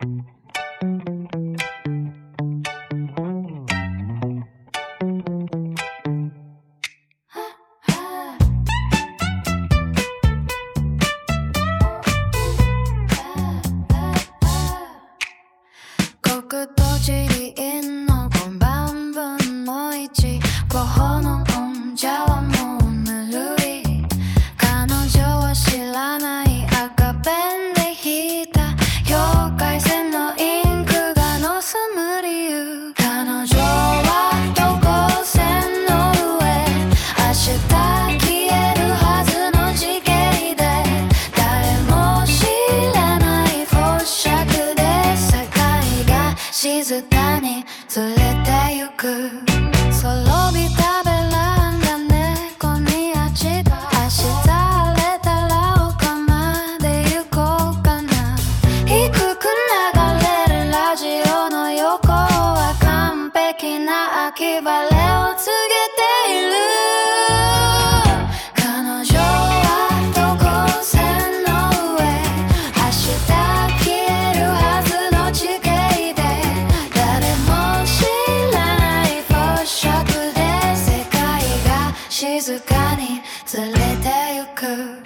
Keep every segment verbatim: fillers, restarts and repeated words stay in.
国土地理院のごばんぶんのいち候補の音じゃはもうぬるい彼女は知らない赤ペンで引いた境界線のインクが盗む理由彼女は等高線の上明日消えるはずの地形で誰も知らないフォシャクで世界が静かにずれてゆく滅びたベランダ猫に味が明日晴れたら丘まで行こうかな低く流れるラジオの横は完璧な秋晴れを告げている彼女は等高線の上明日消えるはずの地形で誰も知らないフォシャクで世界が静かにずれてゆく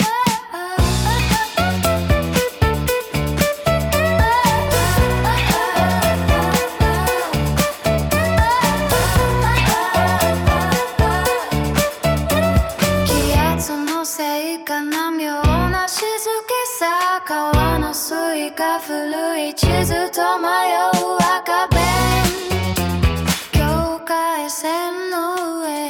気圧のせいかな妙な静けさ川の水が古い地図と迷う赤ペン境界線の上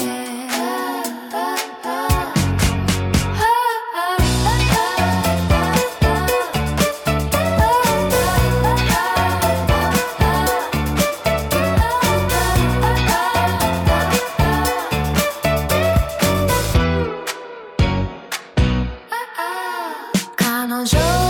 彼女